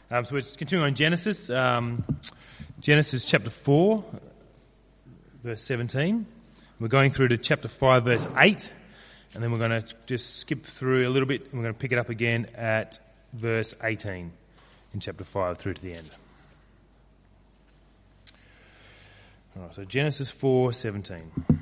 So we're continuing on Genesis. Genesis chapter 4, verse 17. We're going through to chapter 5, verse 8. And then we're going to just skip through a little bit. And we're going to pick it up again at verse 18 in chapter 5 through to the end. All right, so Genesis 4:17.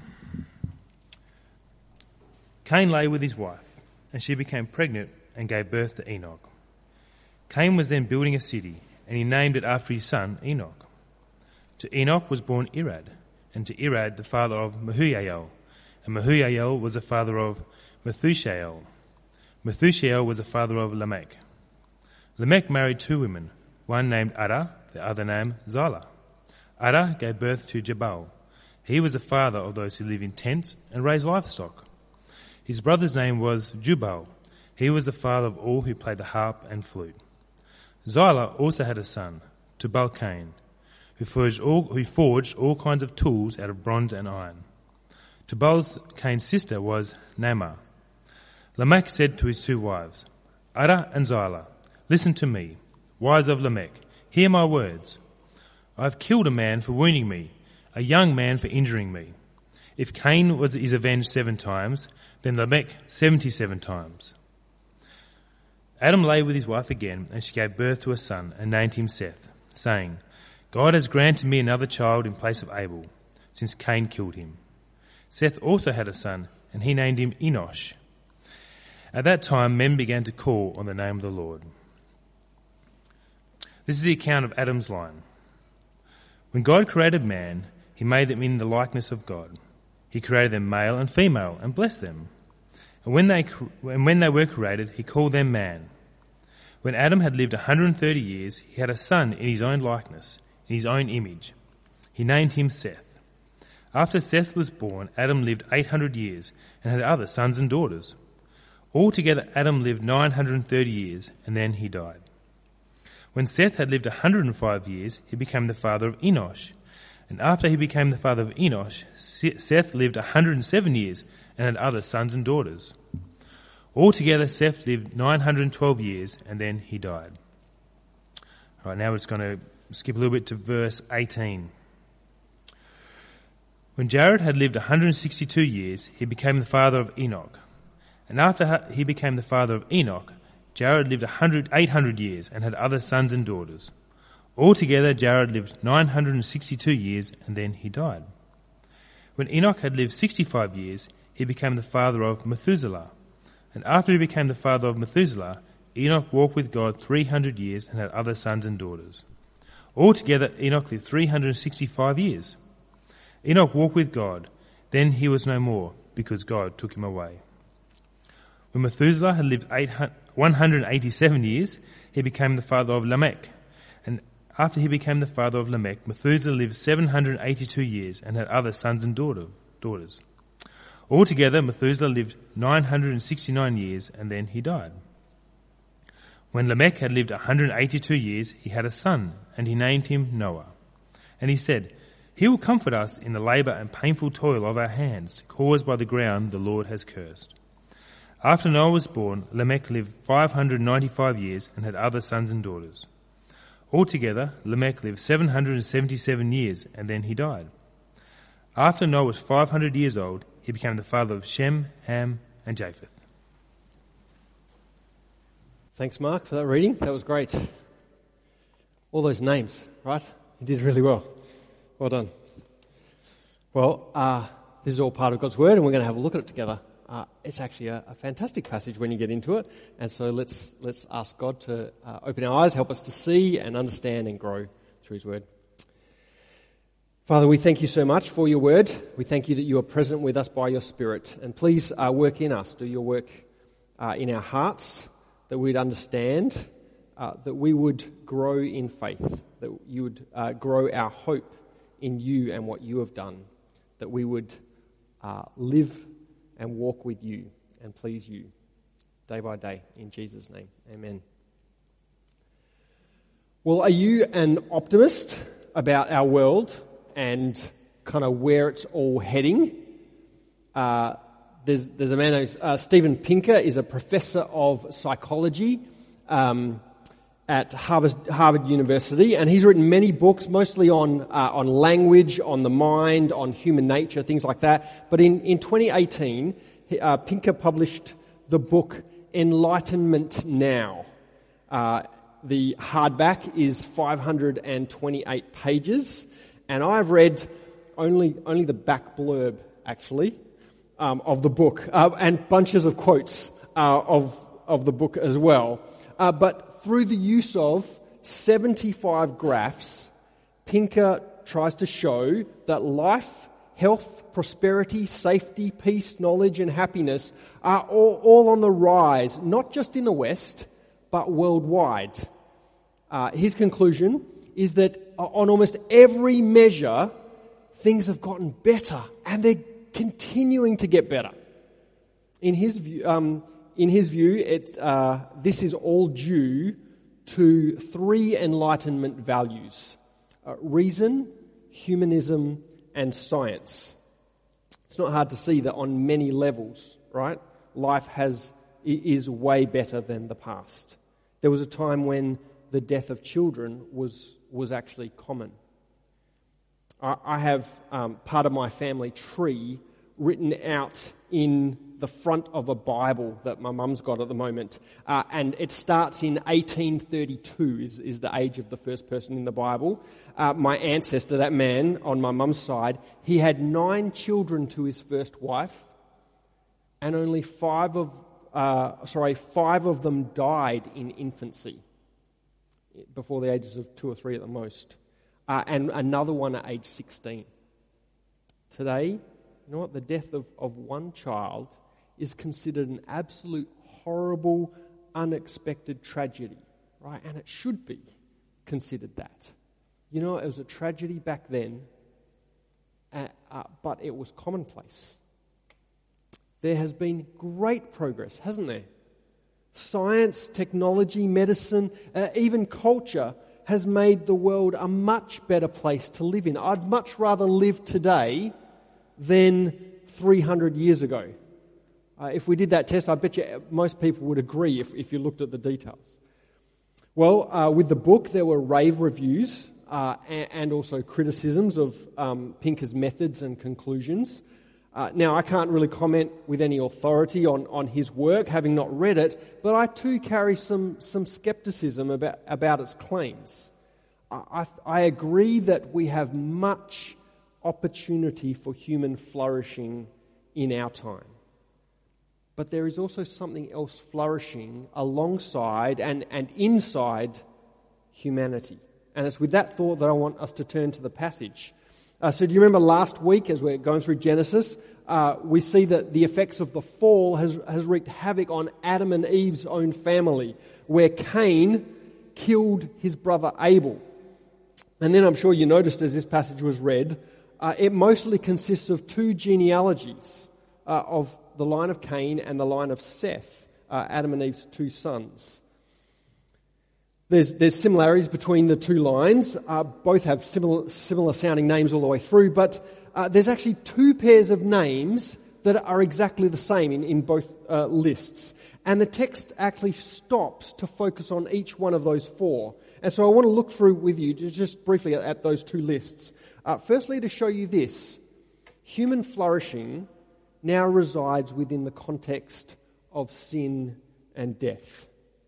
Cain lay with his wife, and she became pregnant and gave birth to Enoch. Cain was then building a city, and he named it after his son Enoch. To Enoch was born Irad, and to Irad the father of Mehujael, and Mehujael was the father of Methushael. Methushael was the father of Lamech. Lamech married two women, one named Ada, the other named Zillah. Ada gave birth to Jabal. He was the father of those who live in tents and raise livestock. His brother's name was Jubal. He was the father of all who played the harp and flute. Zillah also had a son, Tubal-Cain, who forged all kinds of tools out of bronze and iron. Tubal-Cain's sister was Naamah. Lamech said to his two wives, Ada and Zillah, listen to me, wives of Lamech, hear my words. I have killed a man for wounding me, a young man for injuring me. If Cain is avenged 7 times, then Lamech 77 times. Adam lay with his wife again, and she gave birth to a son and named him Seth, saying, God has granted me another child in place of Abel, since Cain killed him. Seth also had a son, and he named him Enosh. At that time men began to call on the name of the Lord. This is the account of Adam's line. When God created man, he made them in the likeness of God. He created them male and female and blessed them. And when they were created, he called them man. When Adam had lived 130 years, he had a son in his own likeness, in his own image. He named him Seth. After Seth was born, Adam lived 800 years and had other sons and daughters. Altogether, Adam lived 930 years, and then he died. When Seth had lived 105 years, he became the father of Enosh. And after he became the father of Enosh, Seth lived 107 years and had other sons and daughters. Altogether, Seth lived 912 years, and then he died. All right, now we're just going to skip a little bit to verse 18. When Jared had lived 162 years, he became the father of Enoch. And after he became the father of Enoch, Jared lived 800 years and had other sons and daughters. Altogether, Jared lived 962 years, and then he died. When Enoch had lived 65 years, he became the father of Methuselah. And after he became the father of Methuselah, Enoch walked with God 300 years and had other sons and daughters. Altogether, Enoch lived 365 years. Enoch walked with God. Then he was no more, because God took him away. When Methuselah had lived 187 years, he became the father of Lamech. And after he became the father of Lamech, Methuselah lived 782 years and had other sons and daughters. Altogether, Methuselah lived 969 years, and then he died. When Lamech had lived 182 years, he had a son, and he named him Noah. And he said, He will comfort us in the labour and painful toil of our hands, caused by the ground the Lord has cursed. After Noah was born, Lamech lived 595 years and had other sons and daughters. Altogether, Lamech lived 777 years, and then he died. After Noah was 500 years old, he became the father of Shem, Ham, and Japheth. Thanks, Mark, for that reading. That was great. All those names, right? You did really well. Well done. Well, this is all part of God's Word, and we're going to have a look at it together. It's actually a fantastic passage when you get into it, and so let's ask God to open our eyes, help us to see and understand and grow through His Word. Father, we thank you so much for your Word. We thank you that you are present with us by your Spirit, and please work in us, do your work in our hearts, that we'd understand, that we would grow in faith, that you would grow our hope in you and what you have done, that we would live and walk with you and please you day by day. In Jesus' name, amen. Well, are you an optimist about our world and kind of where it's all heading? There's a man named Steven Pinker, is a professor of psychology, at Harvard University, and he's written many books, mostly on language, on the mind, on human nature, things like that. But in 2018, Pinker published the book Enlightenment Now. The hardback is 528 pages, and I've read only the back blurb, actually, of the book, and bunches of quotes of the book as well. But through the use of 75 graphs, Pinker tries to show that life, health, prosperity, safety, peace, knowledge, and happiness are all on the rise, not just in the West, but worldwide. His conclusion is that on almost every measure, things have gotten better, and they're continuing to get better. In his view, this is all due to three Enlightenment values: reason, humanism, and science. It's not hard to see that on many levels, right? Life is way better than the past. There was a time when the death of children was actually common. I have part of my family tree written out in the front of a Bible that my mum's got at the moment. And it starts in 1832 is the age of the first person in the Bible. My ancestor, that man on my mum's side, he had 9 children to his first wife, and only 5 of them died in infancy, before the ages of 2 or 3 at the most, and another one at age 16. Today, you know what? The death of one child is considered an absolute horrible, unexpected tragedy, right? And it should be considered that. You know, it was a tragedy back then, but it was commonplace. There has been great progress, hasn't there? Science, technology, medicine, even culture has made the world a much better place to live in. I'd much rather live today than 300 years ago. If we did that test, I bet you most people would agree if you looked at the details. Well, with the book, there were rave reviews and also criticisms of Pinker's methods and conclusions. Now, I can't really comment with any authority on his work, having not read it, but I too carry some skepticism about its claims. I agree that we have much opportunity for human flourishing in our time. But there is also something else flourishing alongside and inside humanity. And it's with that thought that I want us to turn to the passage. So do you remember last week, as we're going through Genesis, we see that the effects of the fall has wreaked havoc on Adam and Eve's own family, where Cain killed his brother Abel. And then I'm sure you noticed as this passage was read, it mostly consists of 2 genealogies of the line of Cain and the line of Seth, Adam and Eve's 2 sons. There's similarities between the 2 lines. Both have similar sounding names all the way through, but there's actually 2 pairs of names that are exactly the same in both lists. And the text actually stops to focus on each one of those 4. And so I want to look through with you just briefly at those 2 lists. Firstly, to show you this: human flourishing now resides within the context of sin and death.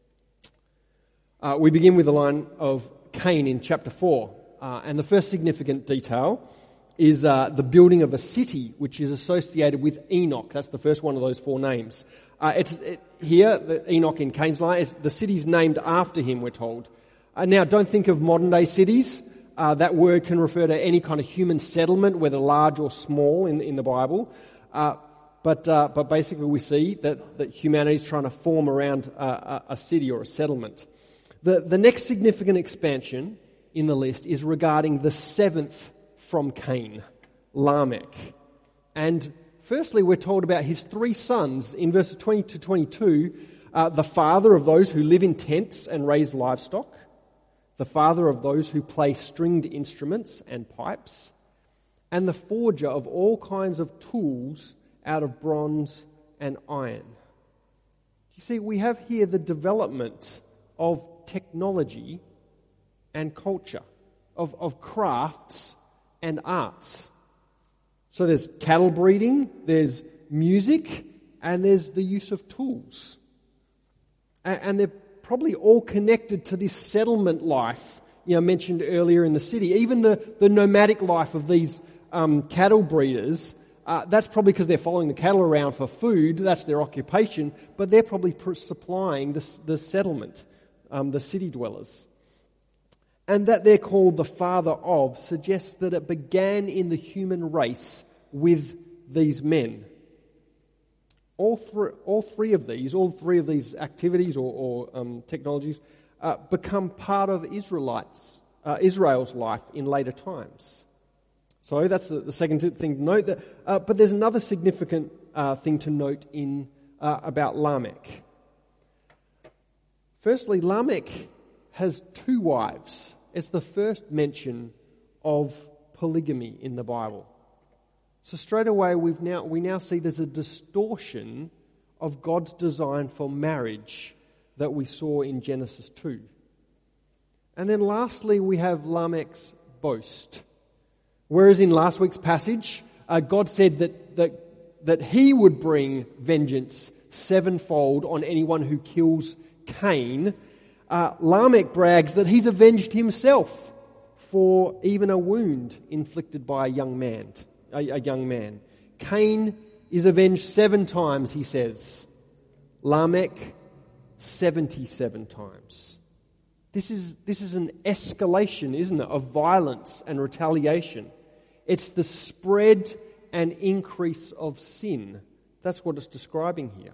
We begin with the line of Cain in chapter 4. And the first significant detail is the building of a city which is associated with Enoch. That's the first one of those 4 names. Here, the Enoch in Cain's line, the city's named after him, we're told. Now, don't think of modern-day cities. That word can refer to any kind of human settlement, whether large or small in the Bible. But basically we see that humanity is trying to form around a city or a settlement. The next significant expansion in the list is regarding the 7th from Cain, Lamech. And firstly, we're told about his 3 sons in verses 20 to 22, the father of those who live in tents and raise livestock, the father of those who play stringed instruments and pipes, and the forger of all kinds of tools out of bronze and iron. You see, we have here the development of technology and culture, of crafts and arts. So there's cattle breeding, there's music, and there's the use of tools. And they're probably all connected to this settlement life, mentioned earlier in the city. Even the nomadic life of these cattle breeders, that's probably because they're following the cattle around for food, that's their occupation, but they're probably supplying the settlement, the city dwellers. And that they're called the father of suggests that it began in the human race with these men. All three of these activities or technologies become part of Israel's life in later times. So that's the second thing to note. But there's another significant thing to note about Lamech. Firstly, Lamech has 2 wives. It's the first mention of polygamy in the Bible. So straight away we now see there's a distortion of God's design for marriage that we saw in Genesis 2. And then lastly we have Lamech's boast. Whereas in last week's passage, God said that he would bring vengeance 7-fold on anyone who kills Cain, Lamech brags that he's avenged himself for even a wound inflicted by a young man. Cain is avenged 7 times, he says. Lamech 77 times. This is an escalation, isn't it, of violence and retaliation. It's the spread and increase of sin. That's what it's describing here.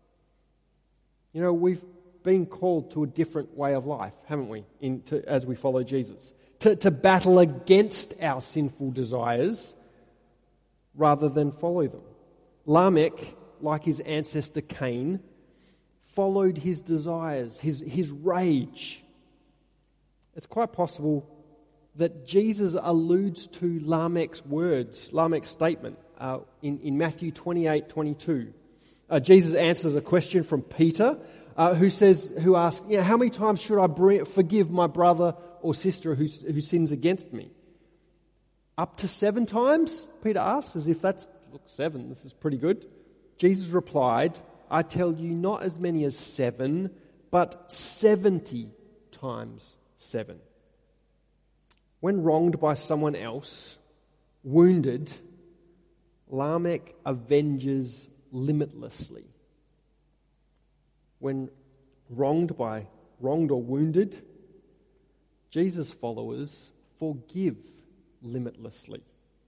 We've been called to a different way of life, haven't we, as we follow Jesus? To battle against our sinful desires rather than follow them. Lamech, like his ancestor Cain, followed his desires, his rage. It's quite possible that Jesus alludes to Lamech's words, Lamech's statement in Matthew 28:22. Jesus answers a question from Peter, who asks, how many times should I forgive my brother or sister who sins against me? Up to 7 times? Peter asks, as if 7, this is pretty good. Jesus replied, I tell you, not as many as 7, but 70 times 7. When wronged by someone else, wounded, Lamech avenges limitlessly. When wronged or wounded, Jesus' followers forgive limitlessly.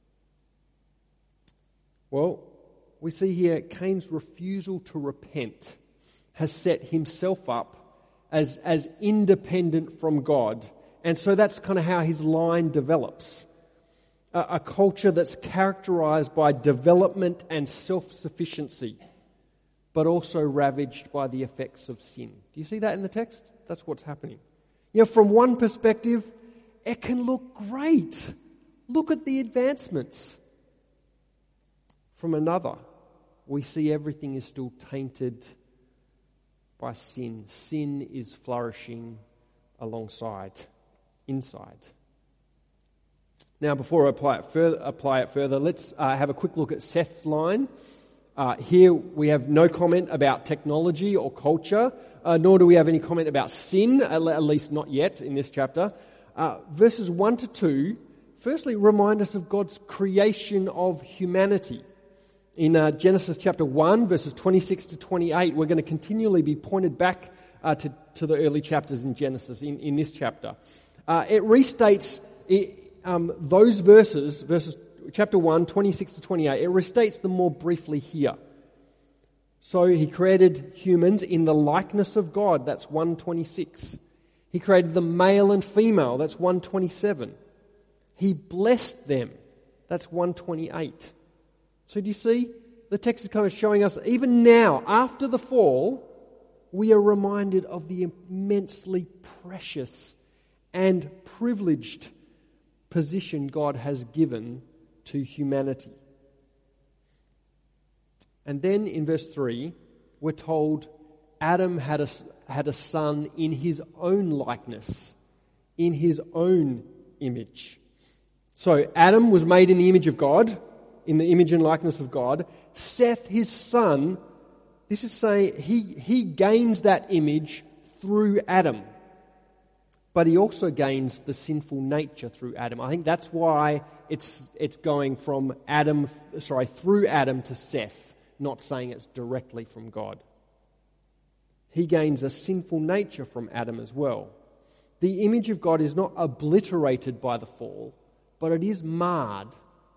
Well, we see here Cain's refusal to repent has set himself up as independent from God. And so that's kind of how his line develops. A culture that's characterized by development and self-sufficiency, but also ravaged by the effects of sin. Do you see that in the text? That's what's happening. From one perspective, it can look great. Look at the advancements. From another, we see everything is still tainted by sin. Sin is flourishing inside. Now, before I apply it further, let's have a quick look at Seth's line. Here we have no comment about technology or culture, nor do we have any comment about sin, at least not yet in this chapter. Verses 1 to 2, firstly, remind us of God's creation of humanity. In Genesis chapter 1, verses 26 to 28, we're going to continually be pointed back to the early chapters in Genesis in this chapter. It restates those verses chapter 1, 26 to 28, it restates them more briefly here. So he created humans in the likeness of God, that's 126. He created them male and female, that's 127. He blessed them, that's 128. So do you see? The text is kind of showing us, even now, after the fall, we are reminded of the immensely precious and privileged position God has given to humanity. And then in verse 3, we're told Adam had had a son in his own likeness, in his own image. So Adam was made in the image of God, in the image and likeness of God. Seth, his son, this is saying he gains that image through Adam. But he also gains the sinful nature through Adam. I think that's why it's going from through Adam to Seth, not saying it's directly from God. He gains a sinful nature from Adam as well. The image of God is not obliterated by the fall, but it is marred.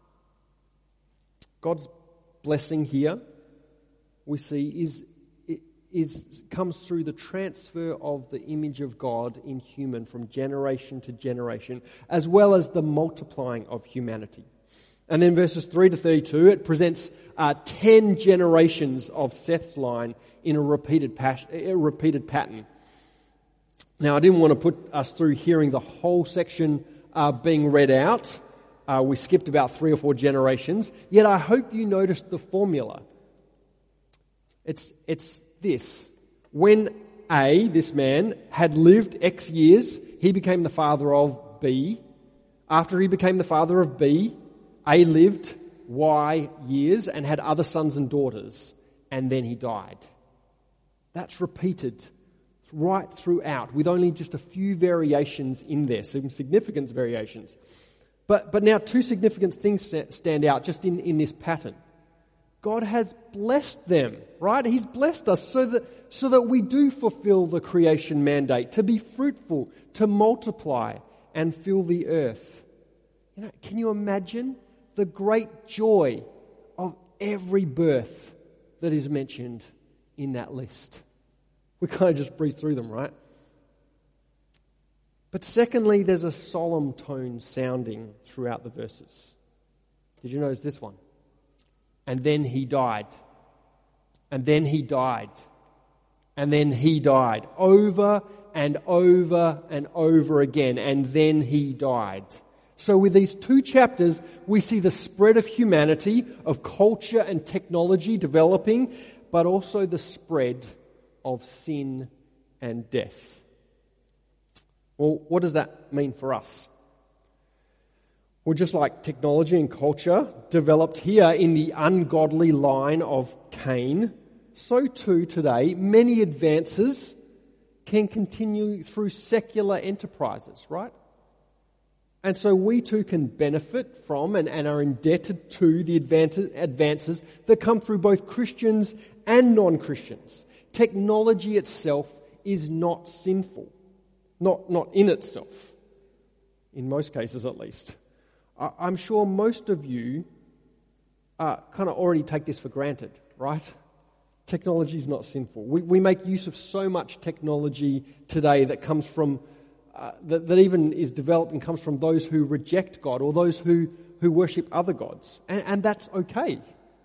God's blessing here, we see, comes through the transfer of the image of God in human from generation to generation, as well as the multiplying of humanity. And then verses 3 to 32, it presents 10 generations of Seth's line in a repeated pattern. Now, I didn't want to put us through hearing the whole section being read out. We skipped about 3 or 4 generations. Yet I hope you noticed the formula. It's this. When A, this man, had lived X years, he became the father of B. After he became the father of B, A lived Y years and had other sons and daughters, and then he died. That's repeated right throughout, with only just a few variations in there, some significant variations. But now 2 significant things stand out just in this pattern. God has blessed them, right? He's blessed us so that we do fulfill the creation mandate, to be fruitful, to multiply and fill the earth. Can you imagine the great joy of every birth that is mentioned in that list? We kind of just breeze through them, right? But secondly, there's a solemn tone sounding throughout the verses. Did you notice this one? And then he died. And then he died. And then he died. Over and over and over again. And then he died. So with these 2 chapters, we see the spread of humanity, of culture and technology developing, but also the spread of sin and death. Well, what does that mean for us? Well, just like technology and culture developed here in the ungodly line of Cain, so too today many advances can continue through secular enterprises, right? And so we too can benefit from and are indebted to the advances that come through both Christians and non-Christians. Technology itself is not sinful. Not in itself. In most cases, at least. I'm sure most of you kind of already take this for granted, right? Technology is not sinful. We make use of so much technology today that comes from, that even is developed and comes from those who reject God or those who worship other gods. And that's okay.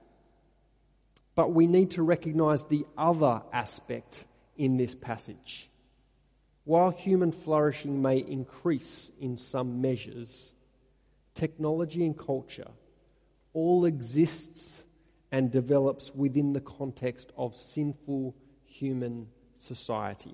But we need to recognize the other aspect in this passage. While human flourishing may increase in some measures, technology and culture all exists and develops within the context of sinful human society.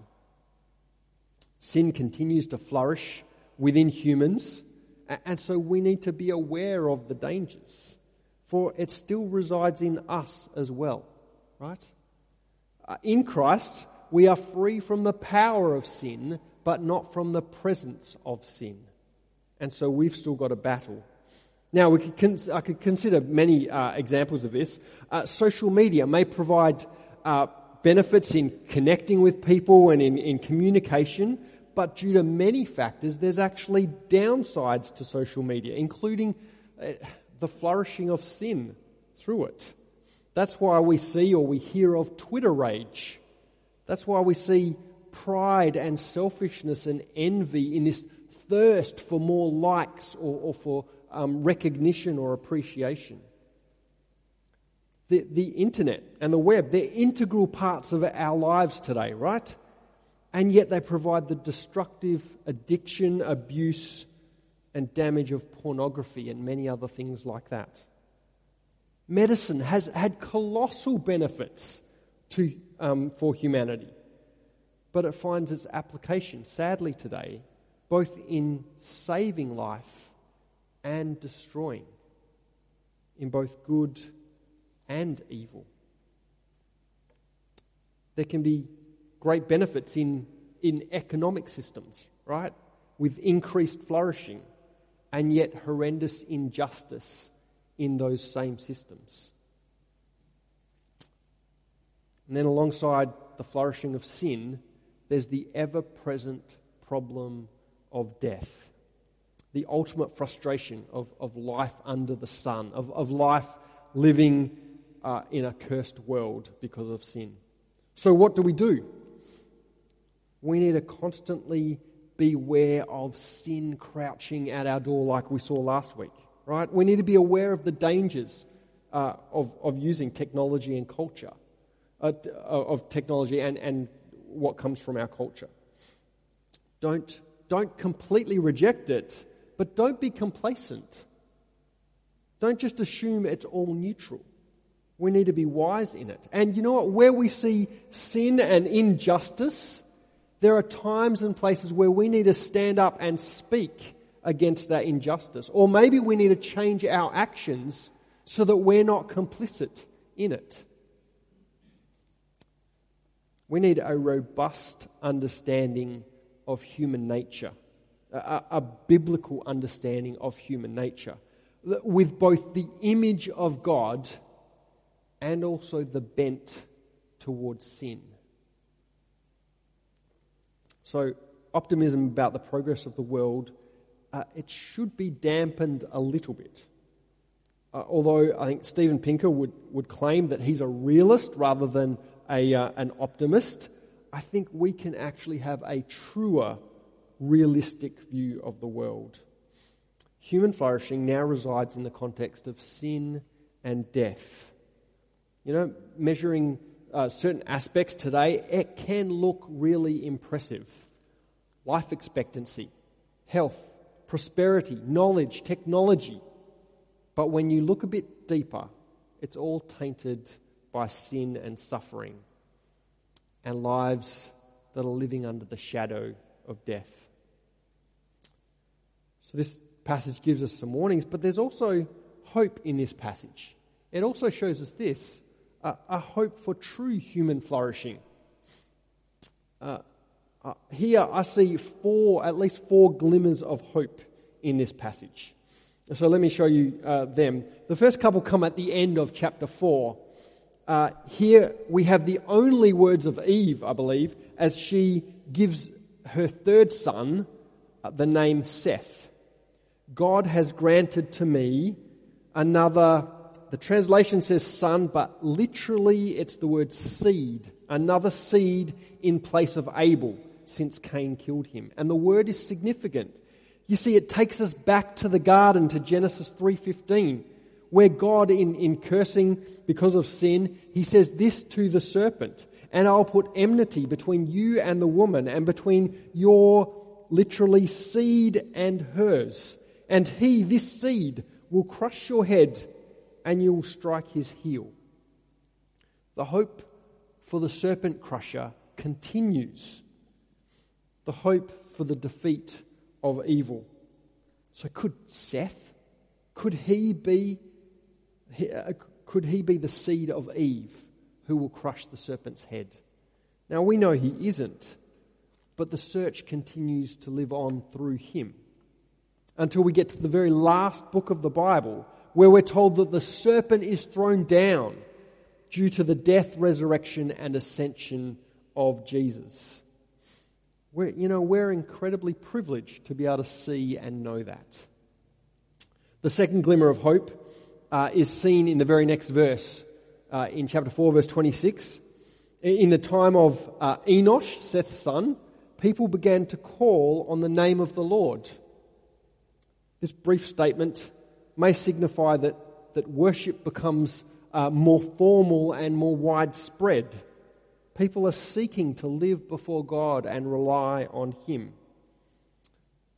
Sin continues to flourish within humans, and so we need to be aware of the dangers, for it still resides in us as well, right? In Christ, we are free from the power of sin, but not from the presence of sin. And so we've still got a battle. Now, I could consider many examples of this. Social media may provide benefits in connecting with people and in communication, but due to many factors, there's actually downsides to social media, including the flourishing of sin through it. That's why we see or we hear of Twitter rage. That's why we see pride and selfishness and envy in this thirst for more likes or for recognition or appreciation. The internet and the web, they're integral parts of our lives today, right? And yet they provide the destructive addiction, abuse, and damage of pornography and many other things like that. Medicine has had colossal benefits for humanity. but it finds its application, sadly today, both in saving life and destroying, in both good and evil. There can be great benefits in economic systems, right? With increased flourishing, and yet horrendous injustice in those same systems. And then alongside the flourishing of sin, there's the ever-present problem of death. The ultimate frustration of life under the sun, of life living in a cursed world because of sin. So what do? We need to constantly beware of sin crouching at our door like we saw last week, right? We need to be aware of the dangers of using technology and culture, of technology and what comes from our culture. Don't completely reject it, but don't be complacent. Don't just assume it's all neutral. We need to be wise in it. And you know what? Where we see sin and injustice, there are times and places where we need to stand up and speak against that injustice. Or maybe we need to change our actions so that we're not complicit in it. We need a robust understanding of human nature, a biblical understanding of human nature, with both the image of God and also the bent towards sin. So, optimism about the progress of the world, it should be dampened a little bit. Although I think Steven Pinker would claim that he's a realist rather than an optimist, I think we can actually have a truer, realistic view of the world. Human flourishing now resides in the context of sin and death. You know, measuring certain aspects today, it can look really impressive. Life expectancy, health, prosperity, knowledge, technology. But when you look a bit deeper, it's all tainted by sin and suffering and lives that are living under the shadow of death. So this passage gives us some warnings, but there's also hope in this passage. It also shows us this, a hope for true human flourishing. Here I see at least four glimmers of hope in this passage. So let me show you them. The first couple come at the end of chapter 4. Here we have the only words of Eve, I believe, as she gives her third son the name Seth. God has granted to me another, the translation says son, but literally it's the word seed, another seed in place of Abel, since Cain killed him. And the word is significant. You see, it takes us back to the garden, to Genesis 3:15, where God, in cursing because of sin, he says this to the serpent, and I'll put enmity between you and the woman, and between your, literally, seed and hers. And he, this seed, will crush your head, and you will strike his heel. The hope for the serpent crusher continues. The hope for the defeat of evil. So could Seth, could he be the seed of Eve who will crush the serpent's head? Now we know he isn't, but the search continues to live on through him until we get to the very last book of the Bible, where we're told that the serpent is thrown down due to the death, resurrection, and ascension of Jesus. We're incredibly privileged to be able to see and know that. The second glimmer of hope is seen in the very next verse, in chapter 4, verse 26. In the time of Enosh, Seth's son, people began to call on the name of the Lord. This brief statement may signify that worship becomes more formal and more widespread. People are seeking to live before God and rely on him.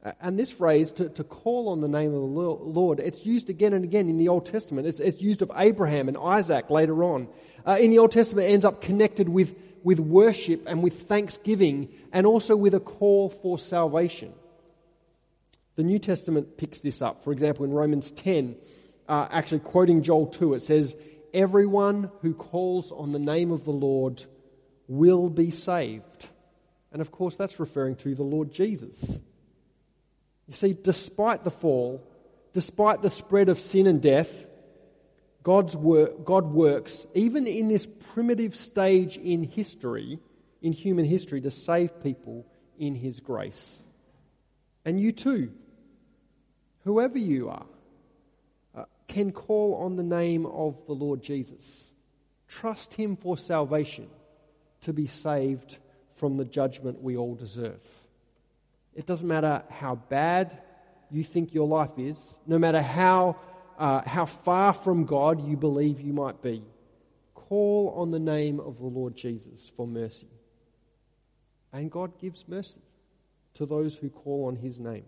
And this phrase, to call on the name of the Lord, it's used again and again in the Old Testament. It's used of Abraham and Isaac later on. In the Old Testament, it ends up connected with worship and with thanksgiving, and also with a call for salvation. The New Testament picks this up. For example, in Romans 10, actually quoting Joel 2, it says, "Everyone who calls on the name of the Lord will be saved." And of course, that's referring to the Lord Jesus. You see, despite the fall, despite the spread of sin and death, God works, even in this primitive stage in history, in human history, to save people in His grace. And you too, whoever you are, can call on the name of the Lord Jesus. Trust Him for salvation, to be saved from the judgment we all deserve. It doesn't matter how bad you think your life is, no matter how far from God you believe you might be. Call on the name of the Lord Jesus for mercy. And God gives mercy to those who call on His name.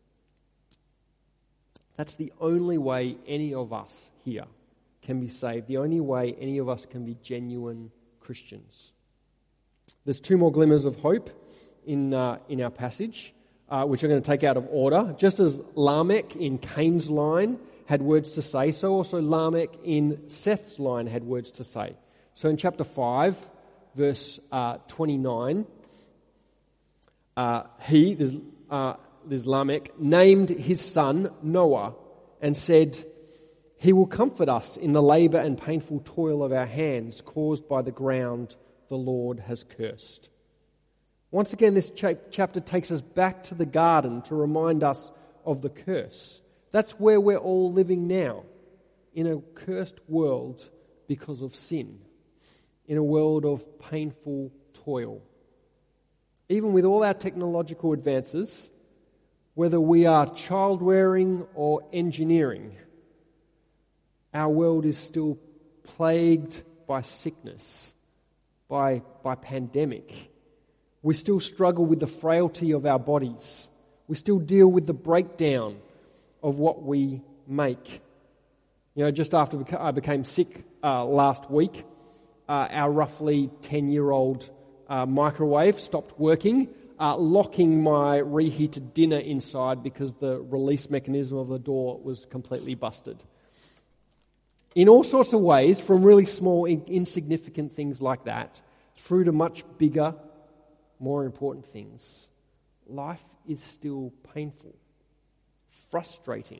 That's the only way any of us here can be saved, the only way any of us can be genuine Christians. There's two more glimmers of hope in our passage, which I'm going to take out of order. Just as Lamech in Cain's line had words to say, so also Lamech in Seth's line had words to say. So in chapter 5, verse 29, there's Lamech, named his son Noah and said, "He will comfort us in the labour and painful toil of our hands caused by the ground the Lord has cursed." Once again, this chapter takes us back to the garden to remind us of the curse. That's where we're all living now, in a cursed world because of sin, in a world of painful toil. Even with all our technological advances, whether we are child-rearing or engineering, our world is still plagued by sickness, by pandemic. We still struggle with the frailty of our bodies. We still deal with the breakdown of what we make. You know, just after I became sick last week, our roughly 10-year-old microwave stopped working, locking my reheated dinner inside because the release mechanism of the door was completely busted. In all sorts of ways, from really small, insignificant things like that, through to much bigger, more important things, life is still painful, frustrating.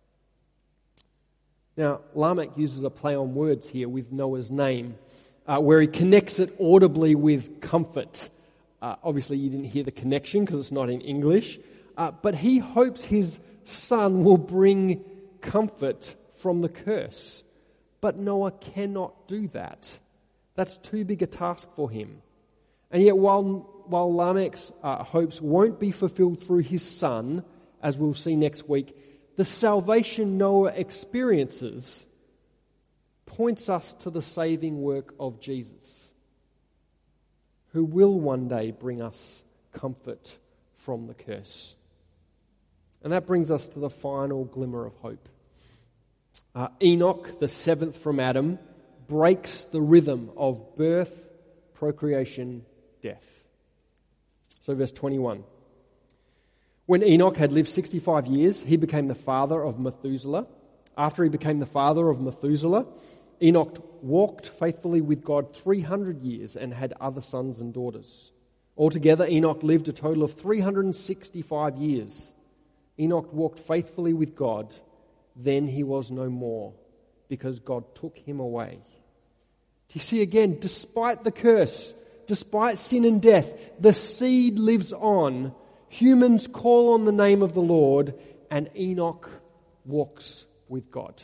Now, Lamech uses a play on words here with Noah's name, where he connects it audibly with comfort. Obviously, you didn't hear the connection because it's not in English, but he hopes his son will bring comfort from the curse. But Noah cannot do that. That's too big a task for him. And yet, while Lamech's hopes won't be fulfilled through his son, as we'll see next week, the salvation Noah experiences points us to the saving work of Jesus, who will one day bring us comfort from the curse. And that brings us to the final glimmer of hope. Enoch, the seventh from Adam, breaks the rhythm of birth, procreation, death. So verse 21. When Enoch had lived 65 years, he became the father of Methuselah. After he became the father of Methuselah, Enoch walked faithfully with God 300 years and had other sons and daughters. Altogether, Enoch lived a total of 365 years. Enoch walked faithfully with God. Then he was no more, because God took him away. Do you see again, despite the curse, despite sin and death, the seed lives on. Humans call on the name of the Lord, and Enoch walks with God.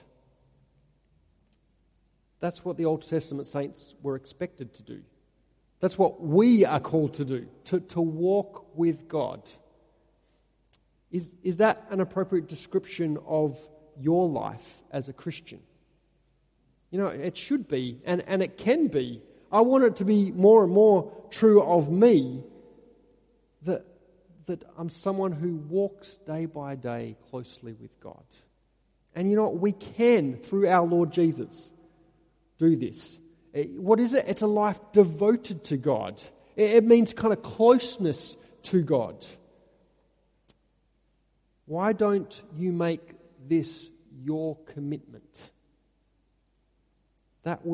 That's what the Old Testament saints were expected to do. That's what we are called to do, to walk with God. Is that an appropriate description of your life as a Christian? You know, it should be, and it can be. I want it to be more and more true of me, that I'm someone who walks day by day closely with God. And you know what? We can, through our Lord Jesus, do this. What is it? It's a life devoted to God. It means kind of closeness to God. Why don't you make this your commitment? That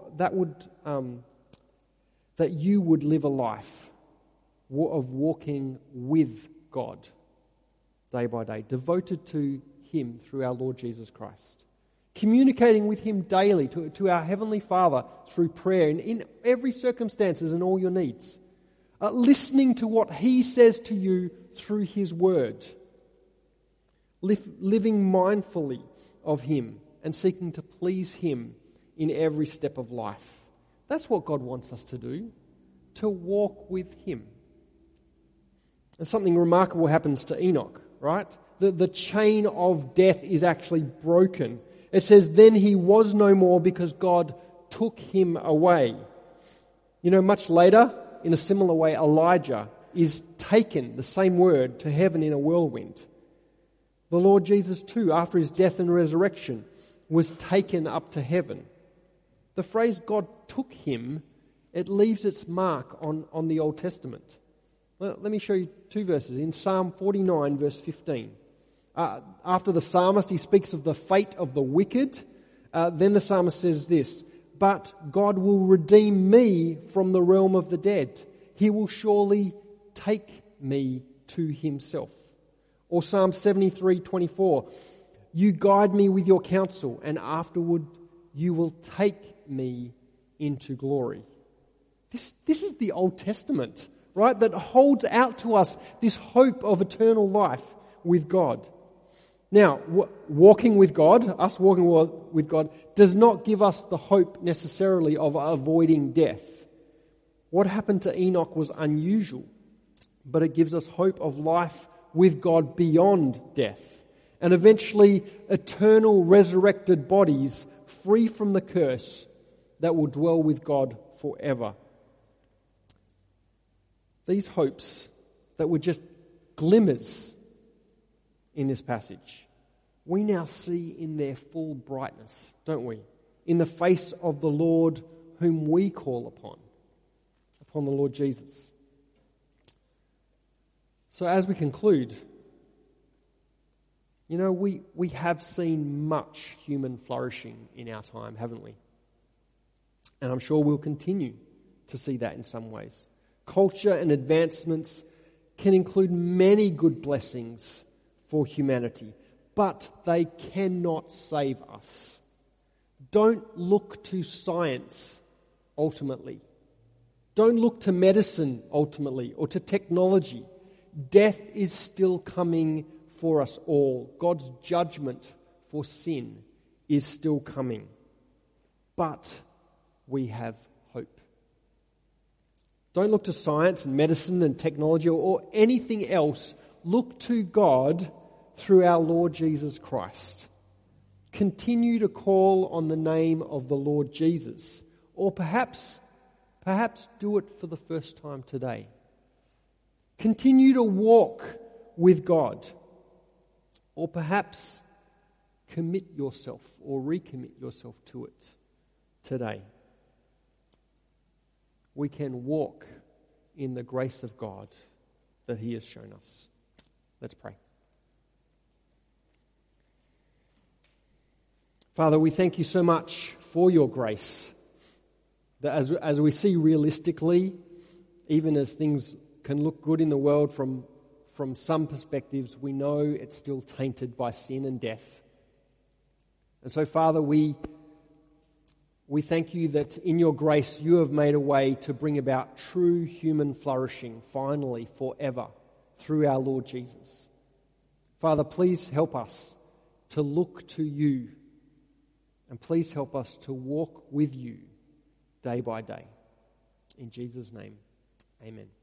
you would live a life of walking with God day by day, devoted to Him through our Lord Jesus Christ. Communicating with Him daily to our Heavenly Father through prayer in every circumstances and all your needs. Listening to what He says to you through His Word. Living mindfully of Him and seeking to please Him in every step of life. That's what God wants us to do, to walk with Him. And something remarkable happens to Enoch, right? The chain of death is actually broken. It says, then he was no more because God took him away. You know, much later, in a similar way, Elijah is taken, the same word, to heaven in a whirlwind. The Lord Jesus too, after his death and resurrection, was taken up to heaven. The phrase God took him, it leaves its mark on the Old Testament. Well, let me show you two verses. In Psalm 49, verse 15. After the psalmist, he speaks of the fate of the wicked. Then the psalmist says this, but God will redeem me from the realm of the dead. He will surely take me to himself. Or Psalm 73:24, you guide me with your counsel, and afterward you will take me into glory. This is the Old Testament, right? That holds out to us this hope of eternal life with God. Now, walking with God, us walking with God, does not give us the hope necessarily of avoiding death. What happened to Enoch was unusual, but it gives us hope of life with God beyond death, and eventually eternal resurrected bodies free from the curse that will dwell with God forever. These hopes that were just glimmers in this passage, we now see in their full brightness, don't we? In the face of the Lord whom we call upon the Lord Jesus. So as we conclude, you know, we have seen much human flourishing in our time, haven't we? And I'm sure we'll continue to see that in some ways. Culture and advancements can include many good blessings for humanity, but they cannot save us. Don't look to science ultimately. Don't look to medicine ultimately or to technology. Death is still coming for us all. God's judgment for sin is still coming. But we have hope. Don't look to science and medicine and technology or anything else. Look to God through our Lord Jesus Christ. Continue to call on the name of the Lord Jesus. Or perhaps do it for the first time today. Continue to walk with God. Or perhaps commit yourself or recommit yourself to it today. We can walk in the grace of God that He has shown us. Let's pray. Father, we thank you so much for your grace. That as we see realistically, even as things can look good in the world from some perspectives, we know it's still tainted by sin and death. And so, Father, we thank you that in your grace you have made a way to bring about true human flourishing, finally, forever, through our Lord Jesus. Father, please help us to look to you, and please help us to walk with you day by day. In Jesus' name, amen.